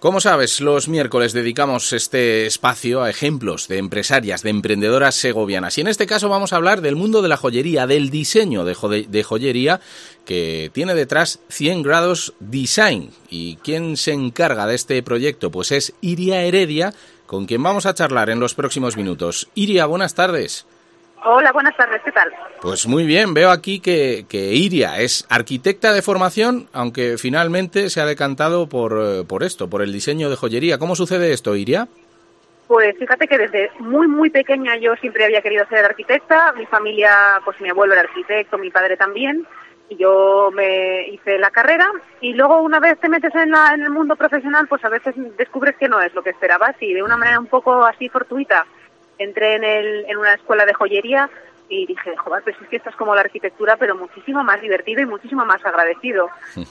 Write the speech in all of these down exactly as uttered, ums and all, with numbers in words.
Como sabes, los miércoles dedicamos este espacio a ejemplos de empresarias, de emprendedoras segovianas. Y en este caso vamos a hablar del mundo de la joyería, del diseño de, jo- de joyería que tiene detrás cien grados Design. ¿Y quién se encarga de este proyecto? Pues es Iria Heredia, con quien vamos a charlar en los próximos minutos. Iria, buenas tardes. Hola, buenas tardes, ¿qué tal? Pues muy bien, veo aquí que, que Iria es arquitecta de formación, aunque finalmente se ha decantado por, por esto, por el diseño de joyería. ¿Cómo sucede esto, Iria? Pues fíjate que desde muy, muy pequeña yo siempre había querido ser arquitecta. Mi familia, pues mi abuelo era arquitecto, mi padre también, y yo me hice la carrera. Y luego una vez te metes en, la, en el mundo profesional, pues a veces descubres que no es lo que esperabas, y de una manera un poco así fortuita entré en, el, en una escuela de joyería y dije, joder, pues es que esto es como la arquitectura, pero muchísimo más divertido y muchísimo más agradecido.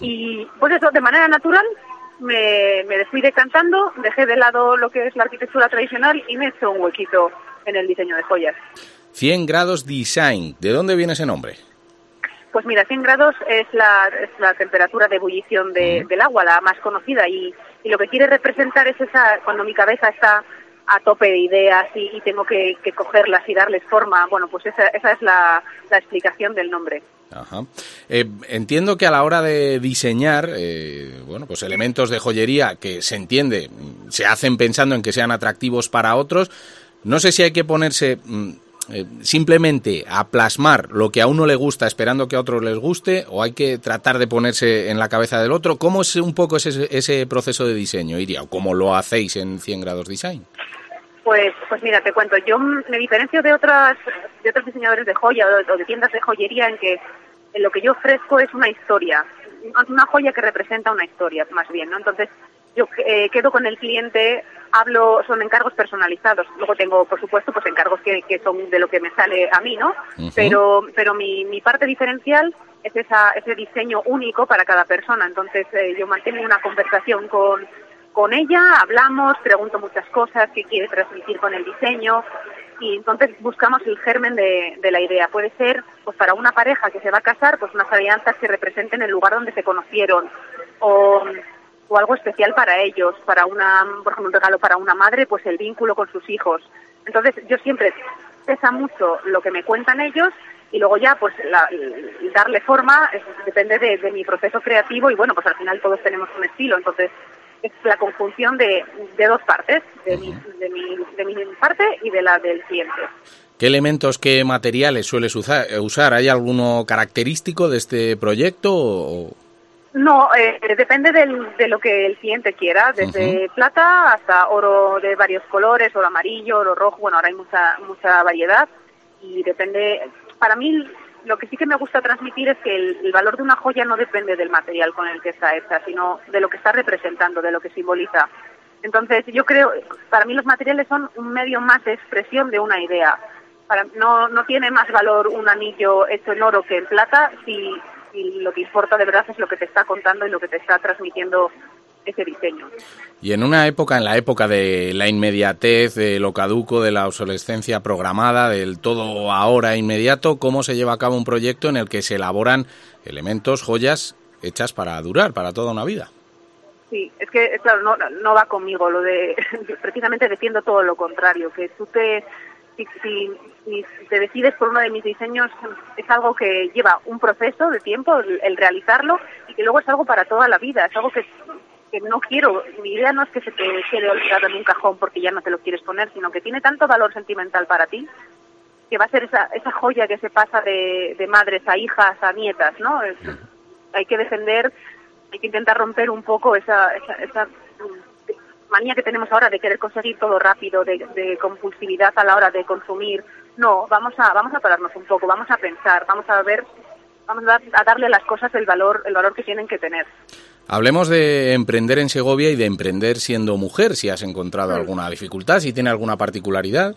Y pues eso, de manera natural, me, me fui decantando, dejé de lado lo que es la arquitectura tradicional y me he hecho un huequito en el diseño de joyas. cien grados Design, ¿de dónde viene ese nombre? Pues mira, cien grados es la, es la temperatura de ebullición de, uh-huh. del agua, la más conocida, y, y lo que quiere representar es esa, cuando mi cabeza está a tope de ideas y, y tengo que, que cogerlas y darles forma, bueno, pues esa, esa es la, la explicación del nombre. Ajá. Eh, entiendo que a la hora de diseñar, eh, bueno, pues elementos de joyería que se entiende, se hacen pensando en que sean atractivos para otros, no sé si hay que ponerse eh, simplemente a plasmar lo que a uno le gusta esperando que a otros les guste, o hay que tratar de ponerse en la cabeza del otro. ¿Cómo es un poco ese, ese proceso de diseño, Iria, o cómo lo hacéis en cien grados Design? Pues, pues mira, te cuento, yo me diferencio de otras de otros diseñadores de joya o de, o de tiendas de joyería en que en lo que yo ofrezco es una historia, una joya que representa una historia, más bien, ¿no? Entonces, yo eh, quedo con el cliente, hablo, son encargos personalizados. Luego tengo, por supuesto, pues encargos que, que son de lo que me sale a mí, ¿no? Uh-huh. Pero pero mi, mi parte diferencial es esa ese diseño único para cada persona. Entonces, eh, yo mantengo una conversación con con ella, hablamos, pregunto muchas cosas, qué quiere transmitir con el diseño, y entonces buscamos el germen de, de la idea. Puede ser, pues para una pareja que se va a casar, pues unas alianzas que representen el lugar donde se conocieron, o, o algo especial para ellos, para una, por ejemplo, un regalo para una madre, pues el vínculo con sus hijos. Entonces yo siempre pesa mucho lo que me cuentan ellos, y luego ya, pues, la, darle forma es, depende de, de mi proceso creativo, y bueno, pues al final todos tenemos un estilo, entonces es la conjunción de, de dos partes, de, uh-huh. mi, de, mi, de mi parte y de la del cliente. ¿Qué elementos, qué materiales sueles usar? usar? ¿Hay alguno característico de este proyecto? O... No, eh, depende del, de lo que el cliente quiera, desde uh-huh. plata hasta oro de varios colores, oro amarillo, oro rojo, bueno, ahora hay mucha mucha variedad, y depende, para mí lo que sí que me gusta transmitir es que el, el valor de una joya no depende del material con el que está hecha, sino de lo que está representando, de lo que simboliza. Entonces, yo creo, para mí los materiales son un medio más de expresión de una idea. Para, no, no tiene más valor un anillo hecho en oro que en plata, si, si lo que importa de verdad es lo que te está contando y lo que te está transmitiendo ese diseño. Y en una época, en la época de la inmediatez, de lo caduco, de la obsolescencia programada, del todo ahora inmediato, ¿cómo se lleva a cabo un proyecto en el que se elaboran elementos, joyas hechas para durar, para toda una vida? Sí, es que, claro, no, no va conmigo lo de, precisamente defiendo todo lo contrario, que tú te, si, si, si te decides por uno de mis diseños, es algo que lleva un proceso de tiempo, el, el realizarlo, y que luego es algo para toda la vida, es algo que que no quiero, mi idea no es que se te quede olvidado en un cajón porque ya no te lo quieres poner, sino que tiene tanto valor sentimental para ti, que va a ser esa esa joya que se pasa de, de madres a hijas, a nietas, ¿no? Es, hay que defender, hay que intentar romper un poco esa, esa, esa manía que tenemos ahora de querer conseguir todo rápido, de, de compulsividad a la hora de consumir. No, vamos a vamos a pararnos un poco, vamos a pensar, vamos a ver, vamos a, a darle a las cosas el valor el valor que tienen que tener. Hablemos de emprender en Segovia y de emprender siendo mujer, si has encontrado alguna dificultad, si tiene alguna particularidad.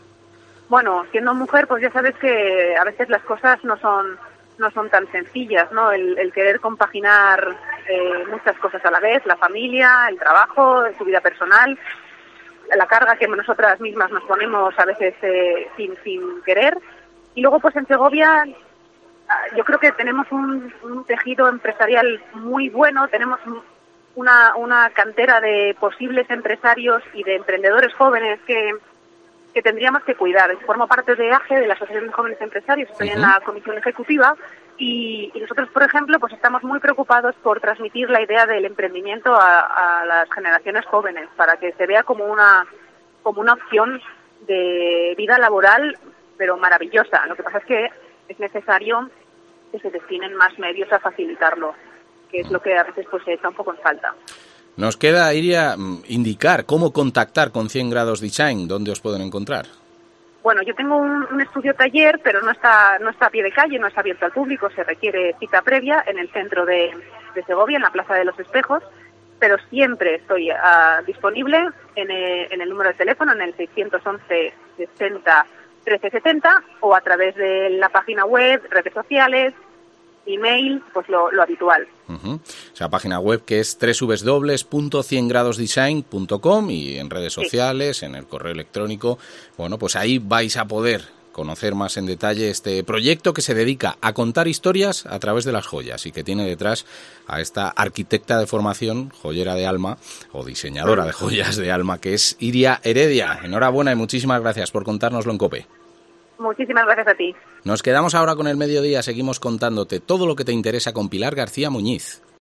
Bueno, siendo mujer, pues ya sabes que a veces las cosas no son no son tan sencillas, ¿no? El, el querer compaginar eh, muchas cosas a la vez, la familia, el trabajo, su vida personal, la carga que nosotras mismas nos ponemos a veces eh, sin sin querer. Y luego, pues en Segovia yo creo que tenemos un, un tejido empresarial muy bueno, tenemos una, una cantera de posibles empresarios y de emprendedores jóvenes que, que tendríamos que cuidar. Formo parte de A G E, de la Asociación de Jóvenes Empresarios, estoy uh-huh. en la comisión ejecutiva y, y nosotros, por ejemplo, pues estamos muy preocupados por transmitir la idea del emprendimiento a, a las generaciones jóvenes, para que se vea como una, como una opción de vida laboral, pero maravillosa. Lo que pasa es que es necesario que se destinen más medios a facilitarlo, que es lo que a veces pues se echa un poco en falta. Nos queda, Iria, indicar cómo contactar con cien grados Design, dónde os pueden encontrar. Bueno, yo tengo un, un estudio taller, pero no está no está a pie de calle, no está abierto al público, se requiere cita previa en el centro de, de Segovia, en la Plaza de los Espejos, pero siempre estoy uh, disponible en el, en el número de teléfono, en el seiscientos once sesenta trece setenta, o a través de la página web, redes sociales, email, pues lo, lo habitual. Uh-huh. O sea, página web que es doble u doble u doble u punto cien grados design punto com y en redes sociales, sí. en el correo electrónico. Bueno, pues ahí vais a poder conocer más en detalle este proyecto que se dedica a contar historias a través de las joyas y que tiene detrás a esta arquitecta de formación, joyera de alma o diseñadora de joyas de alma, que es Iria Heredia. Enhorabuena y muchísimas gracias por contárnoslo en COPE. Muchísimas gracias a ti. Nos quedamos ahora con el mediodía, seguimos contándote todo lo que te interesa con Pilar García Muñiz.